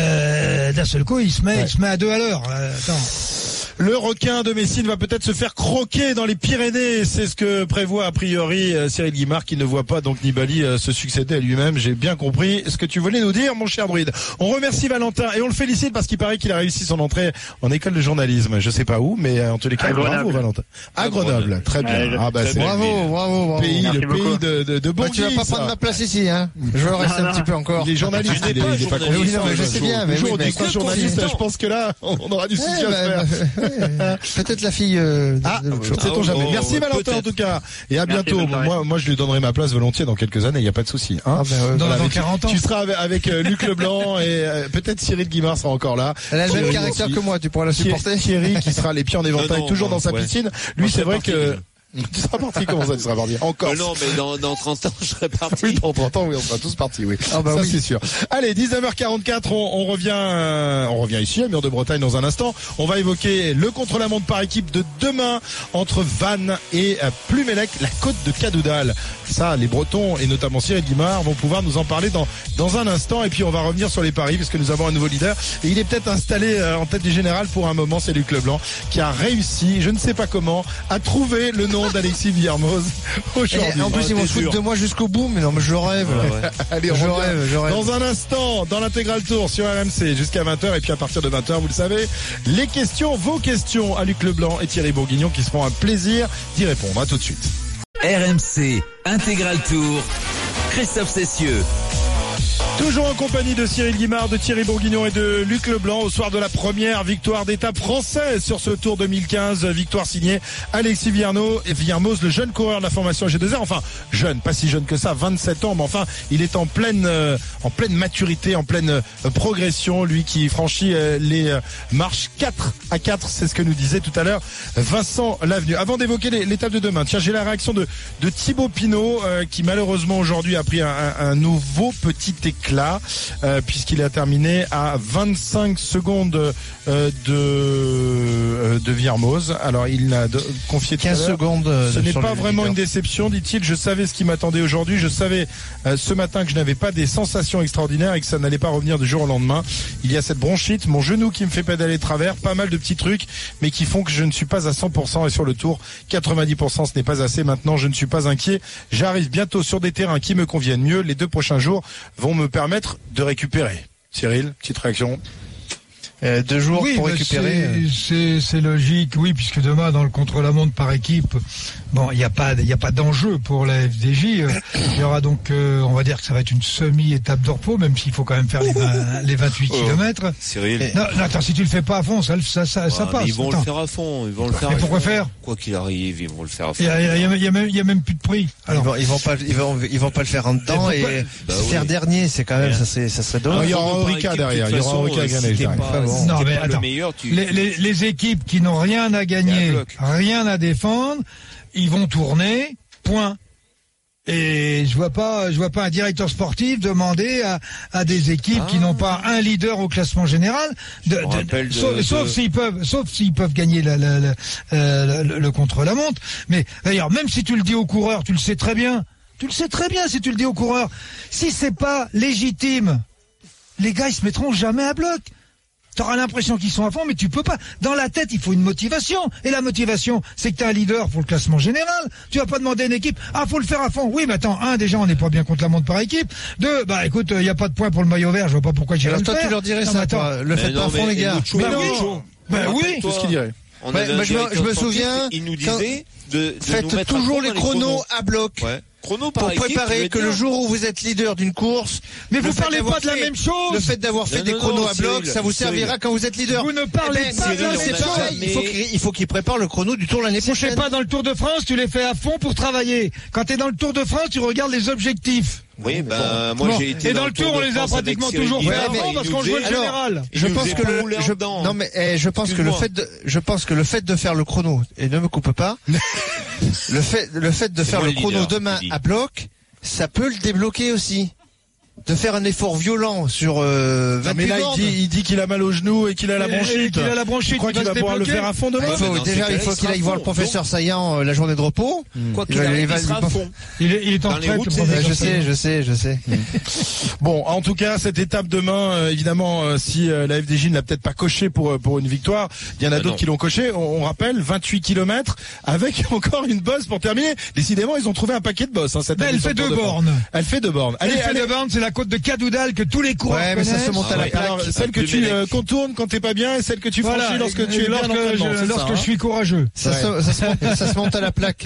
il se met à 2 à l'heure. Attends. Le requin de Messine va peut-être se faire croquer dans les Pyrénées. C'est ce que prévoit a priori Cyril Guimard, qui ne voit pas donc Nibali se succéder à lui-même. J'ai bien compris ce que tu voulais nous dire, mon cher druide. On remercie Valentin et on le félicite parce qu'il paraît qu'il a réussi son entrée en école de journalisme. Je sais pas où, mais en tous les cas, bravo Valentin. À Grenoble, très bien. C'est bravo. pays, Merci le beaucoup. pays de Bah, tu vas pas prendre ma place ici, hein. Je vais rester un petit peu encore. Les journalistes, il est pas Oui, non, mais je sais bien, mais le jour oui, où mais tu seras journaliste, je pense que là, on aura du souci à se faire. Peut-être la fille Sait-on jamais. Merci Valentin en tout cas. Et à bientôt. Moi, je lui donnerai ma place volontiers dans quelques années, il n'y a pas de souci. Hein. Dans 40 ans. Tu seras avec Luc Leblanc et peut-être Cyril Guimard sera encore là. Elle a le même caractère que moi, tu pourras la supporter. Thierry qui sera les pieds en éventail, toujours dans sa ouais. piscine. Lui, c'est vrai que... Tu seras parti, comment ça tu seras parti? Encore. Non, mais dans 30 ans, je serai parti. Oui, dans 30 ans, oui, on sera tous partis, oui. Ça, c'est sûr. Allez, 19h44, on revient ici, à Mur de Bretagne dans un instant. On va évoquer le contre-la-montre par équipe de demain entre Vannes et Plumelec, la côte de Cadoudal. Ça, les Bretons et notamment Cyril Guimard vont pouvoir nous en parler dans un instant. Et puis, on va revenir sur les paris parce que nous avons un nouveau leader. Et il est peut-être installé en tête du général pour un moment. C'est Luc Leblanc qui a réussi, je ne sais pas comment, à trouver le nom d'Alexis Villermoz aujourd'hui. En plus, ils vont se foutre de moi jusqu'au bout, mais non, mais je rêve. Allez, je rêve. Dans un instant, dans l'intégral tour sur RMC jusqu'à 20h et puis à partir de 20h, vous le savez, vos questions à Luc Leblanc et Thierry Bourguignon qui se font un plaisir d'y répondre. À tout de suite. RMC Intégral Tour, Christophe Cessieux. Toujours en compagnie de Cyril Guimard, de Thierry Bourguignon et de Luc Leblanc au soir de la première victoire d'étape française sur ce Tour 2015. Victoire signée Alexis Villermoz, le jeune coureur de la formation G2R. Enfin, jeune, pas si jeune que ça, 27 ans, mais enfin, il est en pleine maturité, en pleine progression. Lui qui franchit les marches 4-4, c'est ce que nous disait tout à l'heure Vincent Lavenu. Avant d'évoquer l'étape de demain, tiens, j'ai la réaction de Thibaut Pinot qui malheureusement aujourd'hui a pris un nouveau petit éclat puisqu'il a terminé à 25 secondes de Villermoz. Alors il a confié 15 secondes. Ce n'est pas vraiment une déception, dit-il. Je savais ce qui m'attendait aujourd'hui. Je savais ce matin que je n'avais pas des sensations extraordinaires et que ça n'allait pas revenir du jour au lendemain. Il y a cette bronchite, mon genou qui me fait pédaler de travers, pas mal de petits trucs, mais qui font que je ne suis pas à 100% et sur le tour 90%, ce n'est pas assez. Maintenant, je ne suis pas inquiet. J'arrive bientôt sur des terrains qui me conviennent mieux. Les 2 prochains jours vont me permettre de récupérer. Cyril, petite réaction. 2 jours pour récupérer. C'est logique, oui, puisque demain dans le contre-la-montre par équipe, bon, il n'y a pas d'enjeu pour la FDJ. Il y aura donc, on va dire que ça va être une semi-étape de repos, même s'il faut quand même faire les 28 kilomètres. Cyril. Non, attends, si tu le fais pas à fond, ça passe. Ils vont le faire à fond. Ils vont le faire. Mais pourquoi faire? Quoi qu'il arrive, ils vont le faire à fond. Il y a même plus de prix. Alors, ils vont pas le faire en dedans et faire dernier, c'est quand même, ça serait dommage. Il y aura Orica derrière. Il y aura Orica à non, mais attends, les équipes qui n'ont rien à gagner, rien à défendre, ils vont tourner, point. Et je vois pas un directeur sportif demander à des équipes qui n'ont pas un leader au classement général, sauf s'ils peuvent gagner le contre-la-montre. Mais d'ailleurs, même si tu le dis aux coureurs, tu le sais très bien. Tu le sais très bien si tu le dis aux coureurs. Si c'est pas légitime, les gars ils se mettront jamais à bloc. T'auras l'impression qu'ils sont à fond, mais tu peux pas. Dans la tête, il faut une motivation. Et la motivation, c'est que t'es un leader pour le classement général. Tu vas pas demander à une équipe, faut le faire à fond. Oui, mais attends, déjà, on n'est pas bien contre la montre par équipe. 2, écoute, il y a pas de point pour le maillot vert, je vois pas pourquoi j'irais le faire. Toi, tu leur dirais ça, toi. Le faites pas à fond, les gars. Oui, c'est ce qu'il dirait. Je me souviens, il nous disait de faites toujours les chronos à bloc. Chrono par pour équipe, préparer que le jour où vous êtes leader d'une course, mais vous parlez pas de la même chose. Le fait d'avoir fait des chronos à bloc, ça vous servira quand vous êtes leader. Vous ne parlez pas de la même chose. Il faut qu'il prépare le chrono du Tour l'année prochaine. Si tu fais pas dans le Tour de France, tu les fais à fond pour travailler. Quand tu es dans le Tour de France, tu regardes les objectifs. Oui, moi j'ai été. Et dans le Tour, on les a pratiquement toujours fait avant parce qu'on jouait le général. Je pense que le fait de faire le chrono, et ne me coupe pas, le fait de faire le chrono demain à bloc, ça peut le débloquer aussi. De faire un effort violent sur 28 mais là, bornes. il dit qu'il a mal au genou et qu'il a la bronchite. Je crois qu'il va pouvoir le faire à fond demain. Il faut qu'il aille voir le professeur Saillant la journée de repos. Quoi qu'il arrive, il sera à fond. Il est en retraite, le professeur. Je sais. Bon, en tout cas, cette étape demain, évidemment, si la FDJ ne l'a peut-être pas coché pour une victoire, il y en a d'autres qui l'ont coché. On rappelle, 28 km avec encore une bosse pour terminer. Décidément, ils ont trouvé un paquet de bosses. Elle fait 2 bornes. Elle fait 2 bornes. Allez, c'est la côte de Cadoudal que tous les coureurs connaissent. Mais ça se monte à la plaque. Alors, celle que tu contournes quand t'es pas bien et celle que tu franchis lorsque tu es bien lorsque je suis courageux. Ça se monte à la plaque.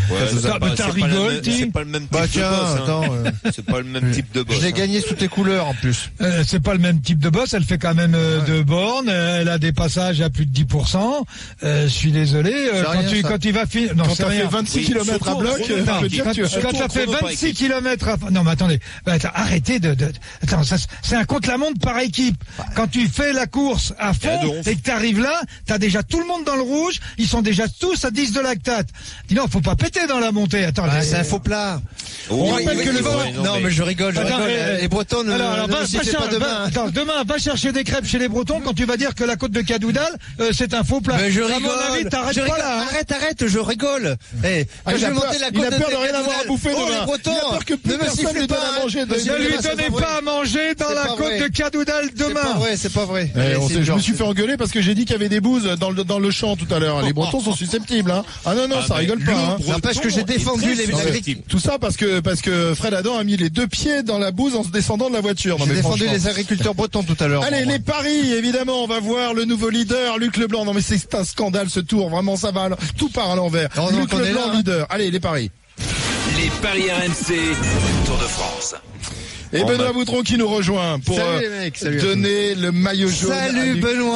T'as rigolé, c'est pas le même type de boss. C'est pas le même type de boss. Je l'ai gagné sous tes couleurs en plus. C'est pas le même type de boss. Elle fait quand même 2 bornes. Elle a des passages à plus de 10%. Je suis désolé. Quand il va finir, non, quand t'as fait 26 km à bloc, quand t'as fait 26 km non, mais attendez. Arrêtez attends, c'est un contre-la-montre par équipe. Quand tu fais la course à fond et que t'arrives là, t'as déjà tout le monde dans le rouge, ils sont déjà tous à 10 de lactate. Dis non, faut pas péter dans la montée. Attends, c'est un faux plat. On rappelle que le vent. Non, mais je rigole. Les Bretons ne le pas demain. Attends, demain, va chercher des crêpes chez les Bretons quand tu vas dire que la côte de Cadoudal, c'est un faux plat. Mais je rigole. À mon avis, t'arrêtes pas là. Arrête, je rigole. Il a peur de rien avoir à bouffer demain. Les Bretons. Il a peur que plus personne lui donne à manger. Ne lui donnez pas à manger dans la côte de Cadoudal demain. C'est pas vrai. Je me suis fait engueuler parce que j'ai dit qu'il y avait des bouses dans le champ tout à l'heure. Les Bretons sont susceptibles. Ah non, ça rigole pas. N'empêche que j'ai défendu les tout ça parce que Fred Adam a mis les 2 pieds dans la bouse en se descendant de la voiture. J'ai défendu les agriculteurs bretons tout à l'heure. Allez, les paris, évidemment, on va voir le nouveau leader, Luc Leblanc. Non mais c'est un scandale ce tour, vraiment ça va, tout part à l'envers. Luc Leblanc leader. Allez, les paris. Les paris RMC, Tour de France. Et Benoît Boutron qui nous rejoint pour donner le maillot jaune. Salut Benoît.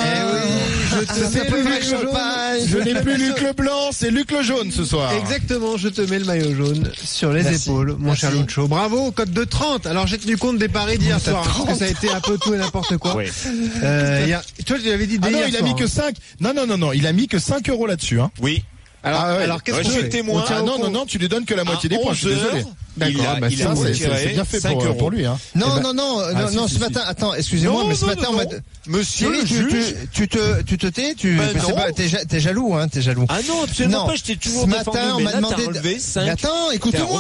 Je n'ai plus Luc Leblanc, c'est Luc le jaune ce soir. Exactement, je te mets le maillot jaune sur les épaules, mon cher Lucho. Bravo, cote de 30. Alors j'ai tenu compte des paris d'hier soir, parce que ça a été un peu tout et n'importe quoi. Oui. Toi tu avais dit non, hier il a soir, mis que 5. Non, il a mis que 5 € là-dessus. Oui. Alors qu'est-ce qu'on fait? témoin. Non, tu lui donnes que la moitié des points, je suis désolé. D'accord, c'est bien fait pour lui. Hein. Non, ce matin, attends, excusez-moi, mais ce matin, Monsieur le juge, tu te tais, t'es jaloux, hein, t'es jaloux. Ah non, absolument pas, je t'ai toujours défendu. Ce matin, on m'a demandé mais attends, écoute-moi,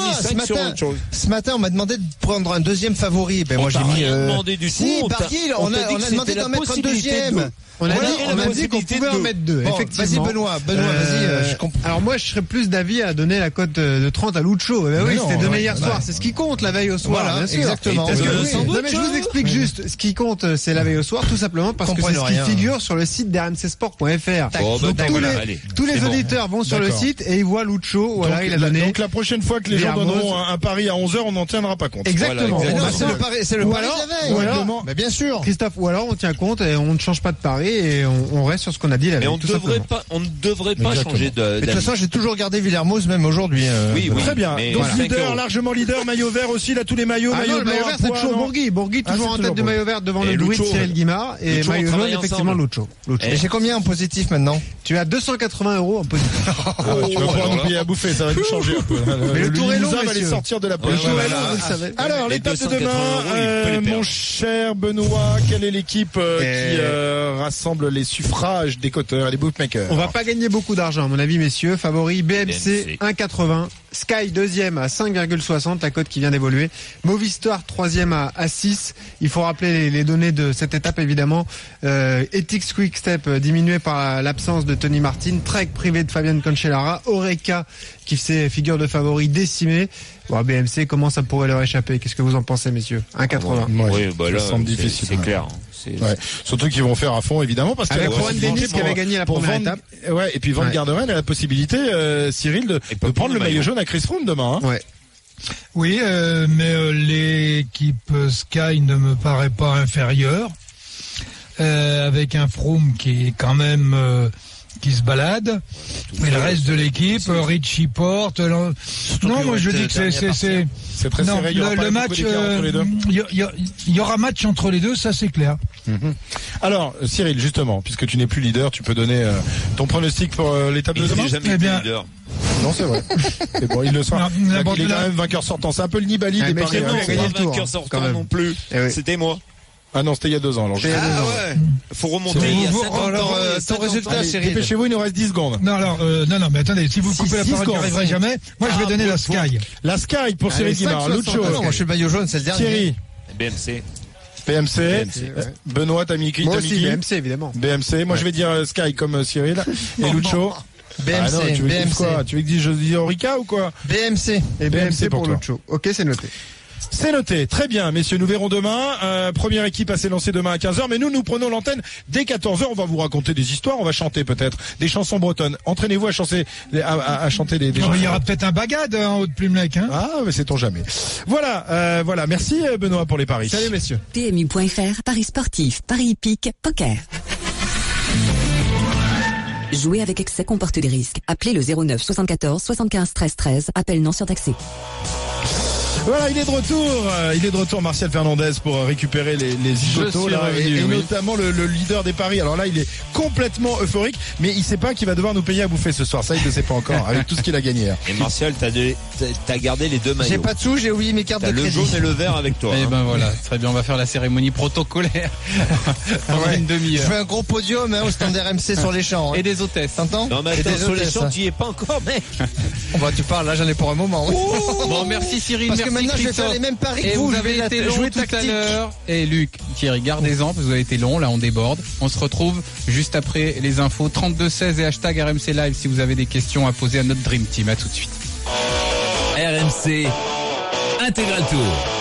ce matin, on m'a demandé de prendre un deuxième favori. Ben, moi, j'ai mis, demandé du tout. Si, on a demandé d'en mettre un deuxième. On a dit qu'on pouvait en mettre 2, effectivement. Vas-y, Benoît, vas-y, alors moi, je serais plus d'avis à donner la cote de 30 à Lucho. Oui, c'était donné hier soir. C'est ce qui compte, la veille au soir. Voilà, bien sûr. Exactement. Mais je vous explique juste. Ce qui compte, c'est la veille au soir, tout simplement parce que c'est ce qui figure sur le site d'RMCsport.fr. Donc tous les auditeurs vont sur le site et ils voient Lucho. Voilà, il a donné. Donc la prochaine fois que les gens donneront un pari à 11h, on n'en tiendra pas compte. Exactement. C'est le pari de la veille. Mais bien sûr. Christophe, ou alors on tient compte et on ne change pas de pari et on reste sur ce qu'on a dit la veille. Mais on ne devrait pas changer de. De toute façon, j'ai toujours gardé Villermoz, même aujourd'hui. Oui. Très bien. Donc largement leader, maillot vert aussi, là tous les maillots. Le maillot vert, c'est toujours Bourgui. Bourgui toujours en tête du maillot vert devant le Louis de Cyril Guimard et maillot jaune, effectivement, Lucho. Et j'ai combien en positif maintenant? Tu as 280 € en positif. Tu vas pouvoir nous payer à bouffer, ça va nous changer un peu. Mais le tour est long, va les sortir de la poche. Alors, l'étape de demain, mon cher Benoît, quelle est l'équipe qui rassemble les suffrages des coteurs et des bookmakers? On va pas gagner beaucoup d'argent, à mon avis, messieurs. Favori BMC 1,80. Sky deuxième à 5,60, la cote qui vient d'évoluer. Movistar troisième à 6. Il faut rappeler les données de cette étape évidemment. Ethics Quick Step diminué par l'absence de Tony Martin. Trek privé de Fabian Cancellara. Oreca qui fait figure de favori décimé. Bon, BMC, comment ça pourrait leur échapper? Qu'est-ce que vous en pensez, messieurs? 1,80. Oui, là, ça semble difficile. C'est clair. Ouais. Surtout qu'ils vont faire à fond évidemment parce avec Juan Dennis qui avait gagné la première étape. Ouais, et puis Van Garderen a la possibilité, Cyril, de prendre le maillot jaune à Chris Froome demain. Hein. Ouais. Oui, mais l'équipe Sky ne me paraît pas inférieure, avec un Froome qui est quand même qui se balade. Mais le reste de l'équipe, Richie Porte. Non, moi je dis que c'est très serré. Il y aura le match, il y aura match entre les deux, ça c'est clair. Alors Cyril, justement, puisque tu n'es plus leader, tu peux donner ton pronostic pour l'étape de demain. Il n'est jamais été leader. Non, c'est vrai. Et bon, il le sent. Il est quand même vainqueur sortant. C'est un peu le Nibali des paris. Non, c'est pas vainqueur sortant non plus. C'était moi. Ah non, c'était il y a 2 ans. Alors ouais. Faut remonter. Il y a 50 ans. Alors, ton résultat, Cyril. Dépêchez-vous, il nous reste 10 secondes. Non, alors, non, mais attendez, si vous coupez la parole, j'y arriverai jamais. Moi, je vais donner la Sky. La Sky pour Cyril Guimard. Lucho. Non, moi, je suis le maillot jaune, c'est le dernier. Thierry. BMC. Benoît, t'as mis qui? Moi aussi, BMC, évidemment. BMC. Moi, je vais dire Sky comme Cyril. Et Lucho. BMC. Tu veux que quoi? Tu veux que je dise Orica ou quoi? BMC. Et BMC pour Lucho. Ok, c'est noté. C'est noté. Très bien, messieurs, nous verrons demain. Première équipe à s'élancer demain à 15h. Mais nous prenons l'antenne dès 14h. On va vous raconter des histoires. On va chanter peut-être des chansons bretonnes. Entraînez-vous à chanter des chansons. Il y aura peut-être un bagade en haut de Plumelec, hein. Ah, mais sait-on jamais. Voilà. Merci Benoît pour les paris. Salut messieurs. PMU.fr, paris sportif, paris hippique, poker. Jouer avec excès comporte des risques. Appelez le 09 74 75 13 13. Appel non surtaxé. Voilà, il est de retour Martial Fernandez pour récupérer les isotos là, et notamment le leader des paris. Alors là, il est complètement euphorique, mais il sait pas qu'il va devoir nous payer à bouffer ce soir. Ça, il ne sait pas encore, avec tout ce qu'il a gagné. Et Martial, t'as gardé les 2 maillots. J'ai pas de sous, j'ai oublié mes cartes de crédit. Le jaune et le vert avec toi. Et ben voilà, très bien, on va faire la cérémonie protocolaire pendant une demi-heure. Je fais un gros podium au stand RMC sur les champs. Et des hôtesses. T'entends? Non mais attends, sur les champs, tu y es pas encore, mec. Bah tu parles, là j'en ai pour un moment. Bon, merci Cyril, parce merci que maintenant Christophe. je vais faire les mêmes paris que et vous. Vous avez été long tout à l'heure. Et Luc, Thierry, gardez-en parce que vous avez été long. Là, on déborde. On se retrouve juste après les infos 32-16 et hashtag RMC Live si vous avez des questions à poser à notre Dream Team. À tout de suite. RMC Intégral Tour.